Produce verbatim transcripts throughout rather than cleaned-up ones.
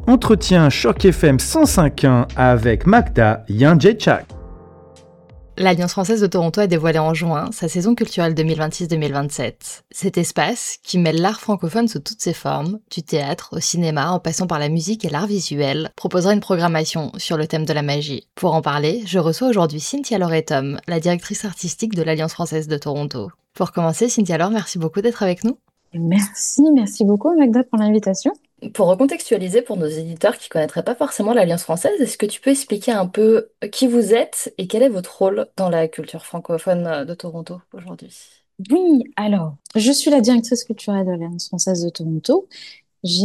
Entretien Choc F M cent cinq point un avec Magda Yandjechak. L'Alliance française de Toronto a dévoilé en juin sa saison culturelle deux mille vingt-six deux mille vingt-sept. Cet espace, qui mêle l'art francophone sous toutes ses formes, du théâtre au cinéma en passant par la musique et l'art visuel, proposera une programmation sur le thème de la magie. Pour en parler, je reçois aujourd'hui Cynthia Laure-Tom, la directrice artistique de l'Alliance française de Toronto. Pour commencer, Cynthia Laure, merci beaucoup d'être avec nous. Merci, merci beaucoup Magda pour l'invitation. Pour recontextualiser pour nos éditeurs qui ne connaîtraient pas forcément l'Alliance française, est-ce que tu peux expliquer un peu qui vous êtes et quel est votre rôle dans la culture francophone de Toronto aujourd'hui? Oui, alors, je suis la directrice culturelle de l'Alliance française de Toronto. J'ai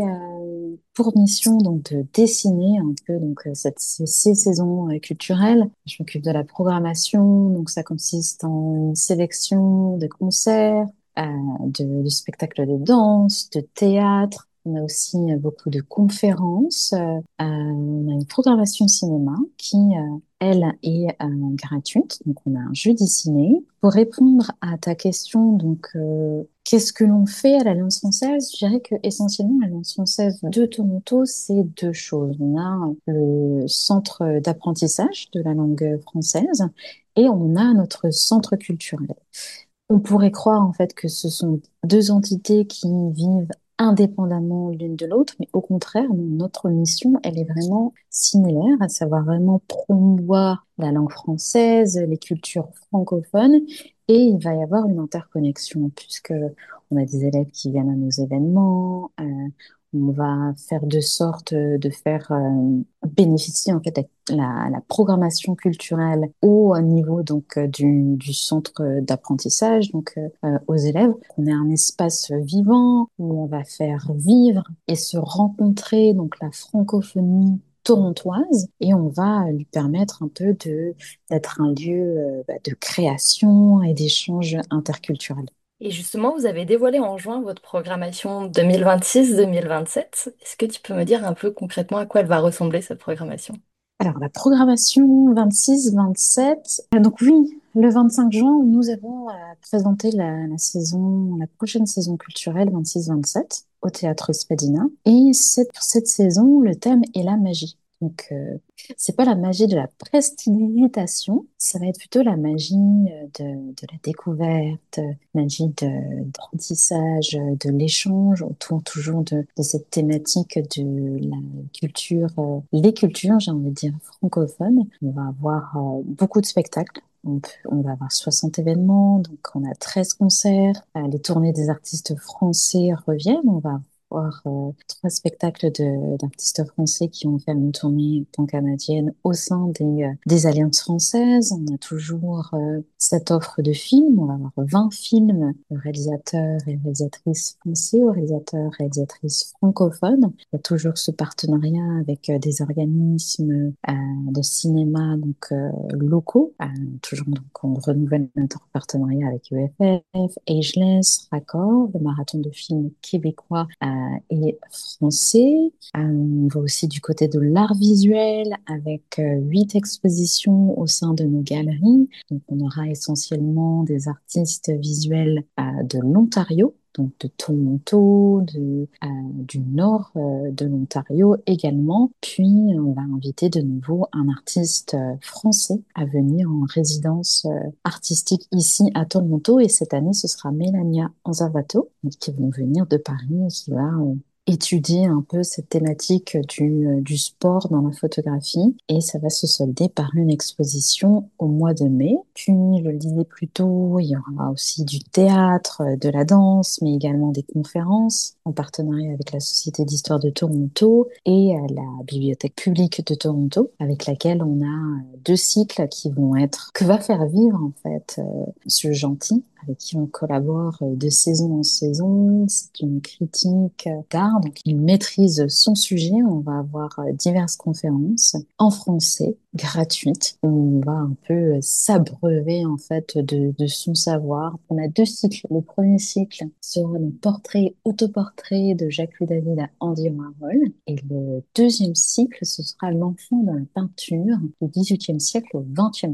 euh, pour mission donc de dessiner un peu donc euh, cette, ces, ces saisons euh, culturelles. Je m'occupe de la programmation, donc ça consiste en une sélection de concerts, euh, de, de spectacles de danse, de théâtre. On a aussi euh, beaucoup de conférences. Euh, euh, on a une programmation cinéma qui, euh, elle, est euh, gratuite. Donc, on a un jeudi ciné. Pour répondre à ta question, donc, euh, qu'est-ce que l'on fait à l'Alliance française? Je dirais que essentiellement, l'Alliance française de Toronto, c'est deux choses. On a le centre d'apprentissage de la langue française et on a notre centre culturel. On pourrait croire en fait que ce sont deux entités qui vivent indépendamment l'une de l'autre, mais au contraire, notre mission, elle est vraiment similaire, à savoir vraiment promouvoir la langue française, les cultures francophones, et il va y avoir une interconnexion, puisque on a des élèves qui viennent à nos événements, euh, on va faire de sorte de faire euh, bénéficier en fait la, la programmation culturelle au niveau donc euh, du, du centre d'apprentissage donc euh, aux élèves. On est un espace vivant où on va faire vivre et se rencontrer donc la francophonie torontoise et on va lui permettre un peu de d'être un lieu euh, bah, de création et d'échange interculturel. Et justement, vous avez dévoilé en juin votre programmation deux mille vingt-six deux mille vingt-sept. Est-ce que tu peux me dire un peu concrètement à quoi elle va ressembler cette programmation? Alors, la programmation vingt-six vingt-sept, euh, donc oui, le vingt-cinq juin, nous avons euh, présenté la, la saison, la prochaine saison culturelle vingt-six vingt-sept au Théâtre Spadina. Et cette, pour cette saison, le thème est la magie. Donc, euh, c'est pas la magie de la prestidigitation, ça va être plutôt la magie euh, de, de la découverte, magie de, d'apprentissage, de l'échange, autour toujours de, de cette thématique de la culture, euh, les cultures, j'ai envie de dire, francophones. On va avoir euh, beaucoup de spectacles. On, peut, on va avoir soixante événements, donc on a treize concerts. Euh, les tournées des artistes français reviennent. On va voir euh, trois spectacles de, d'artistes français qui ont fait une tournée pan-canadienne au sein des, euh, des alliances françaises. On a toujours euh, cette offre de films. On va avoir vingt films de réalisateurs et réalisatrices français ou réalisateurs et réalisatrices francophones. Il y a toujours ce partenariat avec euh, des organismes euh, de cinéma donc euh, locaux. Euh, toujours donc on renouvelle notre partenariat avec U F F, Ageless, Raccord, le marathon de films québécois euh, et français. Euh, on va aussi du côté de l'art visuel avec euh, huit expositions au sein de nos galeries. Donc, on aura essentiellement des artistes visuels euh, de l'Ontario, donc de Toronto, de, euh, du nord euh, de l'Ontario également. Puis, on va inviter de nouveau un artiste euh, français à venir en résidence euh, artistique ici à Toronto. Et cette année, ce sera Melania Anzavato, qui vont venir de Paris et qui va euh, étudier un peu cette thématique du, euh, du sport dans la photographie. Et ça va se solder par une exposition au mois de mai. Puis, je le disais plus tôt, il y aura aussi du théâtre, euh, de la danse, mais également des conférences en partenariat avec la Société d'histoire de Toronto et euh, la Bibliothèque publique de Toronto, avec laquelle on a euh, deux cycles qui vont être, que va faire vivre en fait euh, Monsieur Gentil, avec qui on collabore euh, de saison en saison. C'est une critique euh, d'art, donc il maîtrise son sujet. On va avoir euh, diverses conférences en français, gratuites, où on va un peu euh, s'abreuver en fait de, de son savoir. On a deux cycles. Le premier cycle sera le portrait, autoportrait de Jacques-Louis David à Andy Warhol. Et le deuxième cycle, ce sera l'enfant dans la peinture du dix-huitième siècle au vingtième siècle.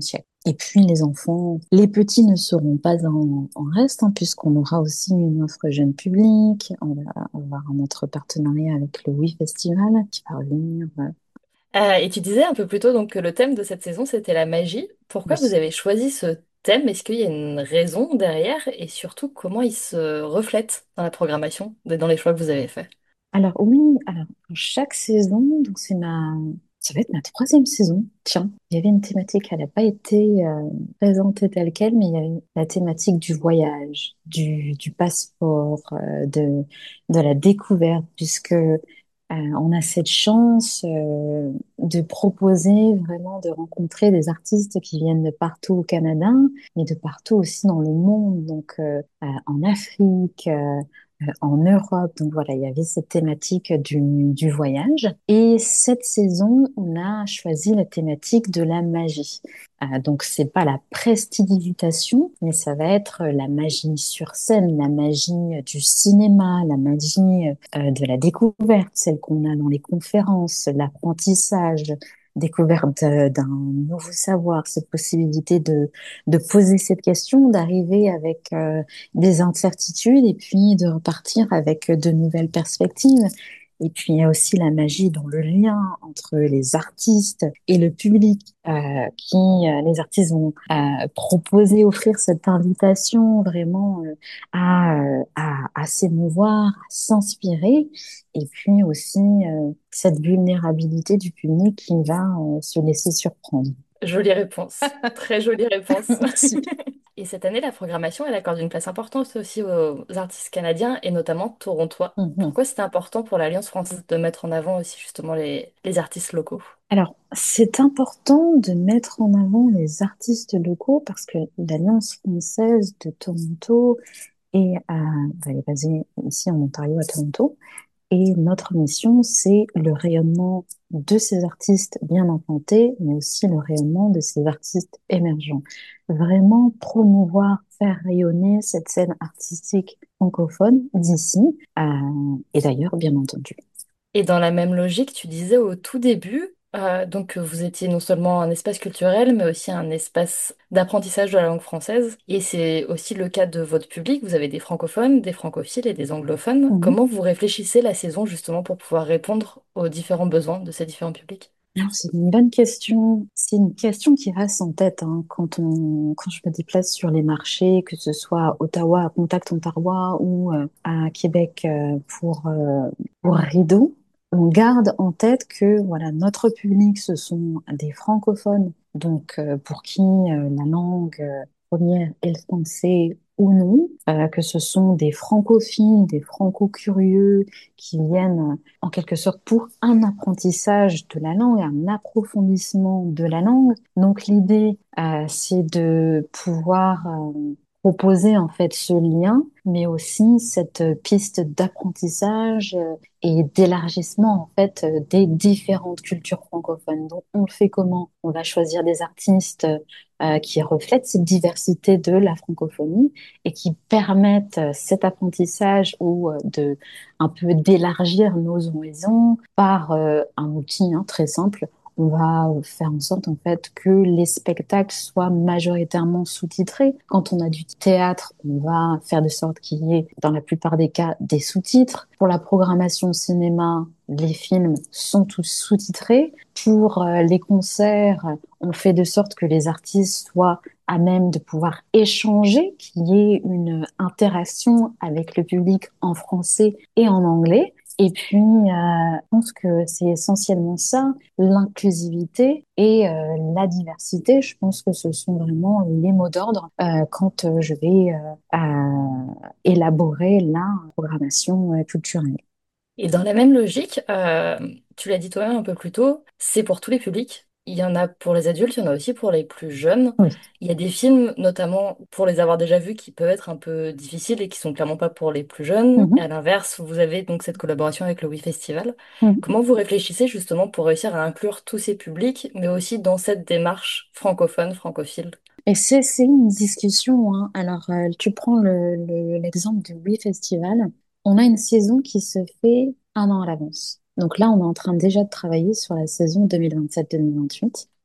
Et puis les enfants, les petits ne seront pas en, en reste, hein, puisqu'on aura aussi une offre jeune public. On va avoir notre partenariat avec le Oui Festival qui va revenir. euh, Euh, et tu disais un peu plus tôt donc, que le thème de cette saison, c'était la magie. Pourquoi vous oui. avez choisi ce thème? Est-ce qu'il y a une raison derrière? Et surtout, comment il se reflète dans la programmation, dans les choix que vous avez faits? Alors oui, alors pour chaque saison, donc c'est ma, ça va être ma troisième saison. Tiens, il y avait une thématique, elle n'a pas été euh, présentée telle quelle, mais il y avait la thématique du voyage, du, du passeport, euh, de, de la découverte, puisque euh, on a cette chance euh, de proposer vraiment de rencontrer des artistes qui viennent de partout au Canada, mais de partout aussi dans le monde, donc euh, euh, en Afrique. euh, euh, en Europe. Donc voilà, il y avait cette thématique du, du voyage. Et cette saison, on a choisi la thématique de la magie. Euh, donc c'est pas la prestidigitation, mais ça va être la magie sur scène, la magie du cinéma, la magie euh, de la découverte, celle qu'on a dans les conférences, l'apprentissage, découverte euh, d'un nouveau savoir, cette possibilité de, de poser cette question, d'arriver avec euh, des incertitudes et puis de repartir avec de nouvelles perspectives. Et puis il y a aussi la magie dans le lien entre les artistes et le public, euh, qui euh, les artistes vont euh, proposer, offrir cette invitation vraiment euh, à, euh, à, à s'émouvoir, à s'inspirer, et puis aussi euh, cette vulnérabilité du public qui va euh, se laisser surprendre. Jolie réponse. Très jolie réponse. Merci. Et cette année, la programmation, elle accorde une place importante aussi aux artistes canadiens et notamment torontois. Mhm. Pourquoi c'était important pour l'Alliance française de mettre en avant aussi justement les, les artistes locaux? Alors, c'est important de mettre en avant les artistes locaux parce que l'Alliance française de Toronto est, à- bah, elle est basée ici en Ontario, à Toronto. Et notre mission, c'est le rayonnement de ces artistes bien implantés, mais aussi le rayonnement de ces artistes émergents. Vraiment promouvoir, faire rayonner cette scène artistique francophone d'ici, euh, et d'ailleurs, bien entendu. Et dans la même logique, tu disais au tout début, euh, donc que vous étiez non seulement un espace culturel, mais aussi un espace d'apprentissage de la langue française. Et c'est aussi le cas de votre public. Vous avez des francophones, des francophiles et des anglophones. Mhm. Comment vous réfléchissez la saison justement pour pouvoir répondre aux différents besoins de ces différents publics? Alors, c'est une bonne question. C'est une question qui reste en tête, hein, quand on, quand je me déplace sur les marchés, que ce soit à Ottawa, à Contact Ontario ou euh, à Québec euh, pour, euh, pour Rideau. On garde en tête que voilà, notre public, ce sont des francophones, donc euh, pour qui euh, la langue euh, première est le français ou non, euh, que ce sont des francophiles, des franco-curieux qui viennent en quelque sorte pour un apprentissage de la langue, un approfondissement de la langue. Donc l'idée, euh, c'est de pouvoir euh, proposer en fait ce lien, mais aussi cette piste d'apprentissage euh, et d'élargissement en fait euh, des différentes cultures francophones. Donc on le fait comment? On va choisir des artistes euh, qui reflètent cette diversité de la francophonie et qui permettent euh, cet apprentissage ou euh, de un peu d'élargir nos horizons par euh, un outil hein, très simple. On va faire en sorte en fait que les spectacles soient majoritairement sous-titrés. Quand on a du théâtre, on va faire de sorte qu'il y ait, dans la plupart des cas, des sous-titres. Pour la programmation cinéma, les films sont tous sous-titrés. Pour euh, les concerts, on fait de sorte que les artistes soient à même de pouvoir échanger, qu'il y ait une interaction avec le public en français et en anglais. Et puis, euh, je pense que c'est essentiellement ça, l'inclusivité et euh, la diversité. Je pense que ce sont vraiment les mots d'ordre euh, quand euh, je vais euh, euh, élaborer la programmation euh, culturelle. Et dans la même logique, euh, tu l'as dit toi-même un peu plus tôt, c'est pour tous les publics. Il y en a pour les adultes, il y en a aussi pour les plus jeunes. Oui. Il y a des films, notamment pour les avoir déjà vus, qui peuvent être un peu difficiles et qui sont clairement pas pour les plus jeunes. Et Mhm. à l'inverse, vous avez donc cette collaboration avec le Oui Festival. Mhm. Comment vous réfléchissez justement pour réussir à inclure tous ces publics, mais aussi dans cette démarche francophone, francophile? Et c'est c'est une discussion, hein. Alors, euh, tu prends le, le- l'exemple du Oui Festival. On a une saison qui se fait un an à l'avance. Donc là, on est en train déjà de travailler sur la saison deux mille vingt-sept-deux mille vingt-huit.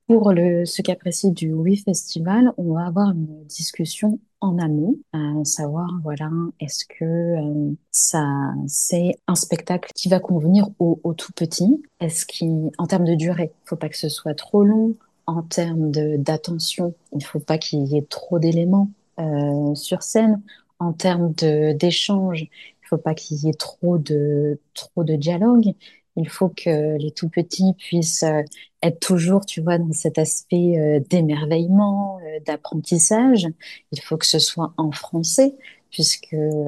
Pour le, ce cas précis du Oui Festival, on va avoir une discussion en amont, à savoir, voilà, est-ce que euh, ça, c'est un spectacle qui va convenir aux, aux tout petits? Est-ce qu'il, en termes de durée, il faut pas que ce soit trop long. En termes de d'attention, il faut pas qu'il y ait trop d'éléments euh, sur scène. En termes de d'échange, il faut pas qu'il y ait trop de trop de dialogue. Il faut que les tout petits puissent euh, être toujours, tu vois, dans cet aspect euh, d'émerveillement, euh, d'apprentissage. Il faut que ce soit en français, puisque euh,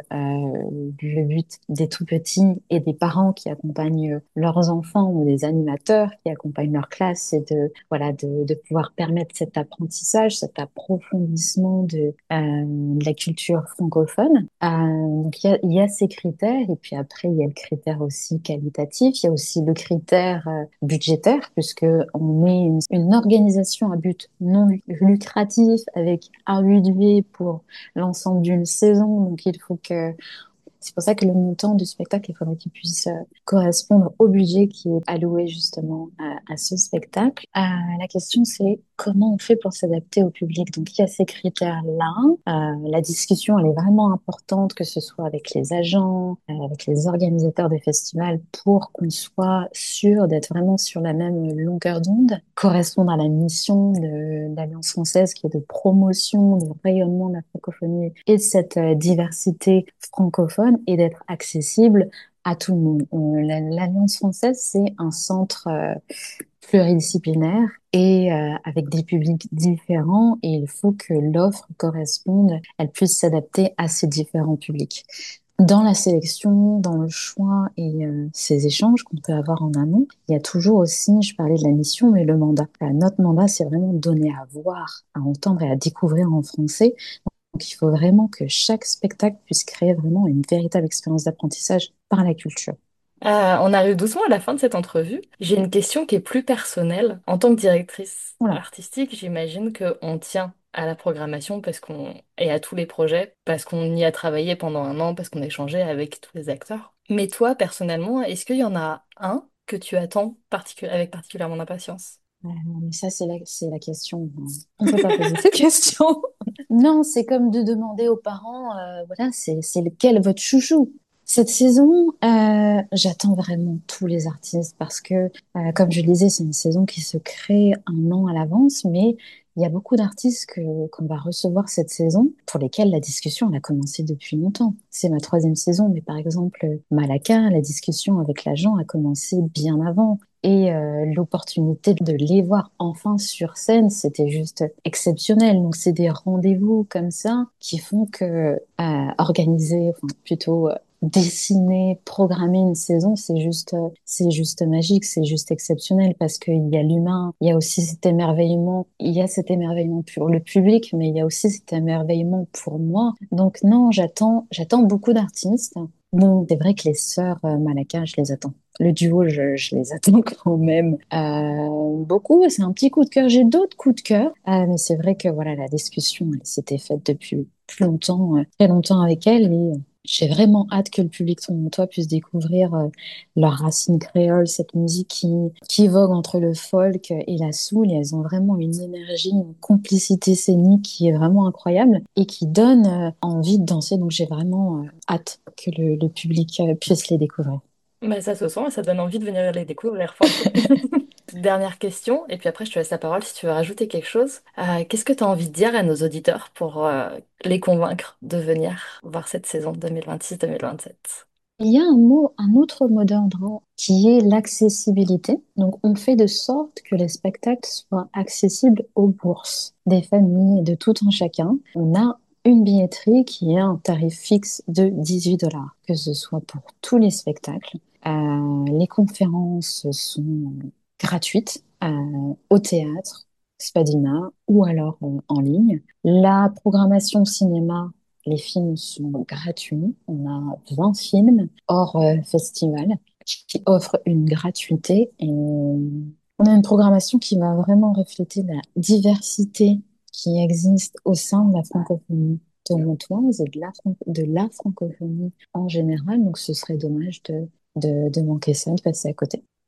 le but des tout petits et des parents qui accompagnent leurs enfants ou des animateurs qui accompagnent leur classe, c'est de, voilà, de, de pouvoir permettre cet apprentissage, cet approfondissement de, euh, de la culture francophone. Euh, donc il y a, il y a ces critères, et puis après il y a le critère aussi qualitatif, il y a aussi le critère euh, budgétaire, puisque on est une, une organisation à but non lucratif avec un budget pour l'ensemble d'une saison. Donc, il faut que c'est pour ça que le montant du spectacle, il faudrait qu'il puisse euh, correspondre au budget qui est alloué justement à, à ce spectacle. Euh, la question, c'est comment on fait pour s'adapter au public. Donc, il y a ces critères-là. Euh, la discussion, elle est vraiment importante, que ce soit avec les agents, euh, avec les organisateurs des festivals, pour qu'on soit sûr d'être vraiment sur la même longueur d'onde, correspondre à la mission de, de l'Alliance française qui est de promotion, de rayonnement de la francophonie et de cette euh, diversité francophone, et d'être accessible à tout le monde. On- la- L'Alliance française, c'est un centre euh, pluridisciplinaire et euh, avec des publics différents, et il faut que l'offre corresponde, elle puisse s'adapter à ces différents publics. Dans la sélection, dans le choix et euh, ces échanges qu'on peut avoir en amont, il y a toujours aussi, je parlais de la mission, mais le mandat. Euh, notre mandat, c'est vraiment de donner à voir, à entendre et à découvrir en français. Donc, il faut vraiment que chaque spectacle puisse créer vraiment une véritable expérience d'apprentissage par la culture. Euh, on arrive doucement à la fin de cette entrevue. J'ai une question qui est plus personnelle. En tant que directrice Voilà. artistique, j'imagine qu'on tient à la programmation parce qu'on et à tous les projets parce qu'on y a travaillé pendant un an, parce qu'on a échangé avec tous les acteurs. Mais toi, personnellement, est-ce qu'il y en a un que tu attends particu- avec particulièrement d'impatience? Euh, mais ça, c'est la, c'est la question. On ne peut pas poser cette question. Non, c'est comme de demander aux parents, euh, voilà, c'est, c'est lequel votre chouchou? Cette saison, euh, j'attends vraiment tous les artistes parce que, euh, comme je le disais, c'est une saison qui se crée un an à l'avance, mais il y a beaucoup d'artistes que, qu'on va recevoir cette saison pour lesquels la discussion, elle a commencé depuis longtemps. C'est ma troisième saison, mais par exemple, Malaka, la discussion avec l'agent a commencé bien avant. Et euh, l'opportunité de les voir enfin sur scène, c'était juste exceptionnel. Donc, c'est des rendez-vous comme ça qui font que euh, organiser, enfin, plutôt euh, dessiner, programmer une saison, c'est juste, euh, c'est juste magique, c'est juste exceptionnel parce qu'il y a l'humain, il y a aussi cet émerveillement, il y a cet émerveillement pour le public, mais il y a aussi cet émerveillement pour moi. Donc, non, j'attends, j'attends beaucoup d'artistes. Bon, c'est vrai que les sœurs euh, Malaka, je les attends. Le duo, je, je les attends quand même euh, beaucoup. C'est un petit coup de cœur. J'ai d'autres coups de cœur, euh, mais c'est vrai que voilà, la discussion, elle s'était faite depuis plus longtemps, euh, très longtemps avec elle, et euh, j'ai vraiment hâte que le public torontois puisse découvrir euh, leurs racines créoles, cette musique qui, qui vogue entre le folk et la soul. Et elles ont vraiment une énergie, une complicité scénique qui est vraiment incroyable et qui donne euh, envie de danser. Donc j'ai vraiment euh, hâte que le, le public euh, puisse les découvrir. Bah, ça se sent et ça donne envie de venir les découvrir pour le coup. Dernière question, et puis après je te laisse la parole si tu veux rajouter quelque chose. Euh, qu'est-ce que tu as envie de dire à nos auditeurs pour euh, les convaincre de venir voir cette saison deux mille vingt-six-deux mille vingt-sept? Il y a un mot, un autre mot d'ordre qui est l'accessibilité. Donc, on fait de sorte que les spectacles soient accessibles aux bourses des familles de tout un chacun. On a une billetterie qui a un tarif fixe de dix-huit dollars, que ce soit pour tous les spectacles. Euh, les conférences sont gratuites euh, au théâtre, Spadina, ou alors euh, en ligne. La programmation cinéma, les films sont gratuits. On a vingt films hors euh, festival qui offrent une gratuité. Et on a une programmation qui va vraiment refléter la diversité qui existe au sein de la francophonie torontoise et de la, fran- de la francophonie en général. Donc ce serait dommage de, de, de manquer ça, de passer à côté.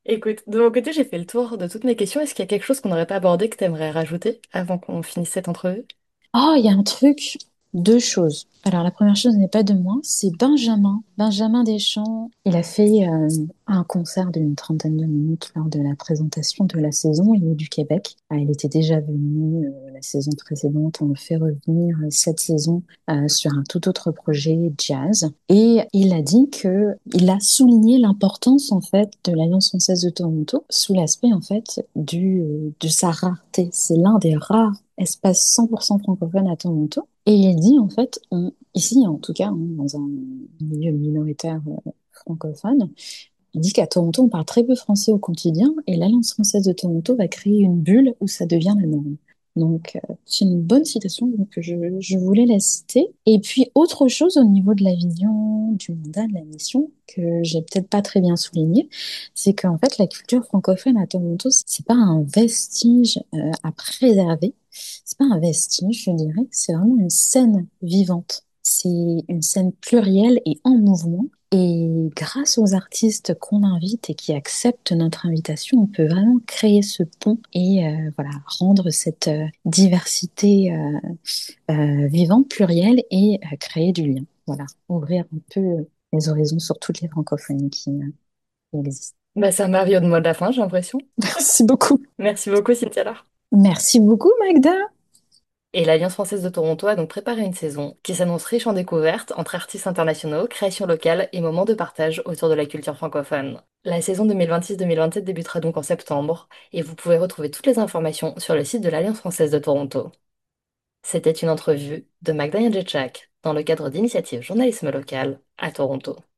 Écoute, de mon côté, j'ai fait le tour de toutes mes questions. Est-ce qu'il y a quelque chose qu'on n'aurait pas abordé que tu aimerais rajouter avant qu'on finisse cette entrevue? Oh, il y a un truc, deux choses. Alors, la première chose n'est pas de moi, c'est Benjamin. Benjamin Deschamps. Il a fait euh, un concert d'une trentaine de minutes lors de la présentation de la saison. Il est du Québec. Ah, il était déjà venu euh, la saison précédente. On le fait revenir euh, cette saison euh, sur un tout autre projet jazz. Et il a dit que il a souligné l'importance en fait de l'Alliance française de Toronto sous l'aspect en fait du euh, de sa rareté. C'est l'un des rares espaces cent pour cent francophones à Toronto. Et il dit en fait, on- ici en tout cas, hein, dans un milieu minoritaire euh, francophone, il dit qu'à Toronto, on parle très peu français au quotidien et l'Alliance française de Toronto va créer une bulle où ça devient la norme. Donc, euh, c'est une bonne citation, donc je, je voulais la citer. Et puis, autre chose au niveau de la vision, du mandat, de la mission, que j'ai peut-être pas très bien souligné, c'est qu'en fait, la culture francophone à Toronto, c'est pas un vestige euh, à préserver, c'est pas un vestige, je dirais, c'est vraiment une scène vivante. C'est une scène plurielle et en mouvement. Et grâce aux artistes qu'on invite et qui acceptent notre invitation, on peut vraiment créer ce pont et euh, voilà, rendre cette euh, diversité euh, euh, vivante, plurielle et euh, créer du lien. Voilà, ouvrir un peu les horizons sur toutes les francophonies qui, euh, qui existent. Bah, c'est un merveilleux de mot de la fin, j'ai l'impression. Merci beaucoup. Merci beaucoup, Cynthia Lar. Merci beaucoup, Magda. Et l'Alliance française de Toronto a donc préparé une saison qui s'annonce riche en découvertes entre artistes internationaux, créations locales et moments de partage autour de la culture francophone. La saison deux mille vingt-six-deux mille vingt-sept débutera donc en septembre et vous pouvez retrouver toutes les informations sur le site de l'Alliance française de Toronto. C'était une entrevue de Magda Jacak dans le cadre d'initiatives journalisme local à Toronto.